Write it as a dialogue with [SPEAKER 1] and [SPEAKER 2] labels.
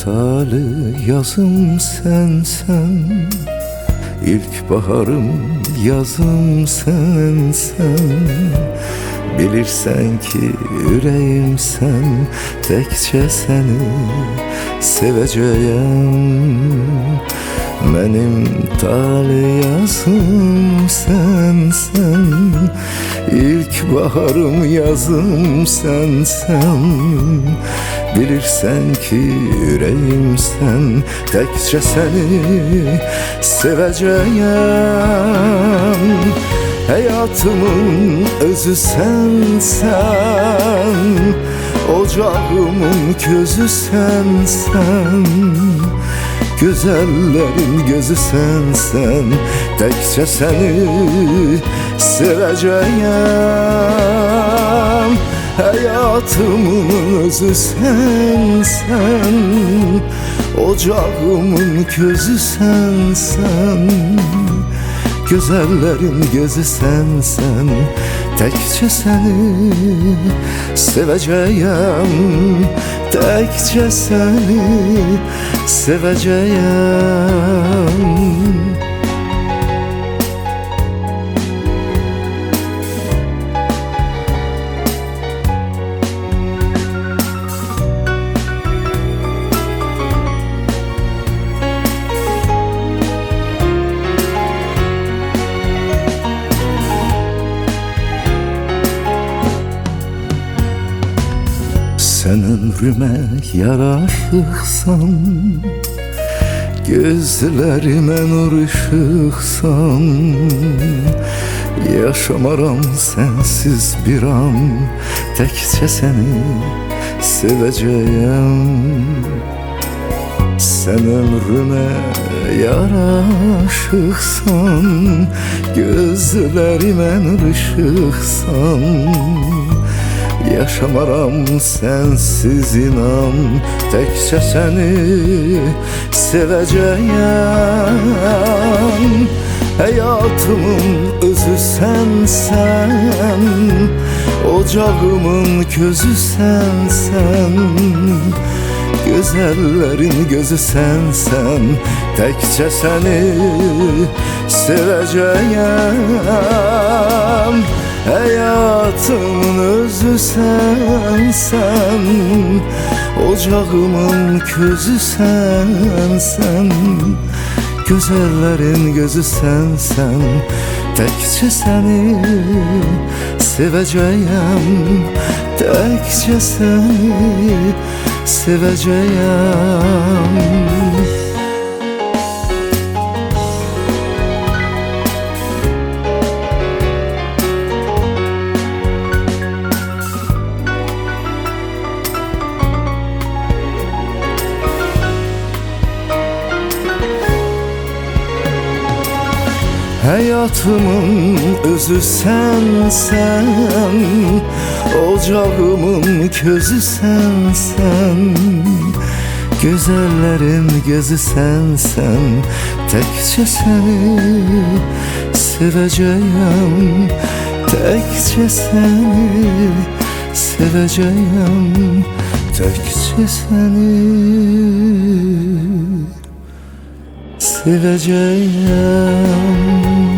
[SPEAKER 1] şeftali yazım sensen, İlk baharım yazım sensen. Bilirsən ki ürəyim sən, təkcə səni sevəcəyəm. Mənim tali yazım sənsən, İlk baharım yazım sənsən. Bilirsən ki ürəyim sən, təkcə səni sevəcəyəm. Həyatımın özü sənsən, ocağımın közü sənsən. Gözəllərin gözü sənsən, təkcə səni sevəcəyəm. Həyatımın özü sənsən, ocağımın közü sənsən. Gözəllərin gözü sənsən, təkcə səni sevəcəyəm. Təkcə səni sevəcəyəm. Sən ömrümə yaraşıqsan, gözlərimə nur işıqsan. Yaşamaram sənsiz bir an, təkcə səni sevəcəyəm. Sən ömrümə yaraşıqsan, gözlərimə nur işıqsan. Yaşamaram sənsiz inan, təkcə səni sevəcəyəm. Həyatımın özü sənsən, ocağımın közü sənsən. Gözəllərin gözü sənsən, təkcə səni sevəcəyəm. Həyatımın özü sənsən, ocağımın közü sənsən. Gözəllərin gözü sənsən, təkcə səni sevəcəyəm. Təkcə səni sevəcəyəm. Həyatımın özü sənsən, ocağımın közü sənsən. Gözəllərin gözü sənsən, təkcə səni sevəcəyəm. Təkcə səni sevəcəyəm. Təkcə səni sevəcəyəm.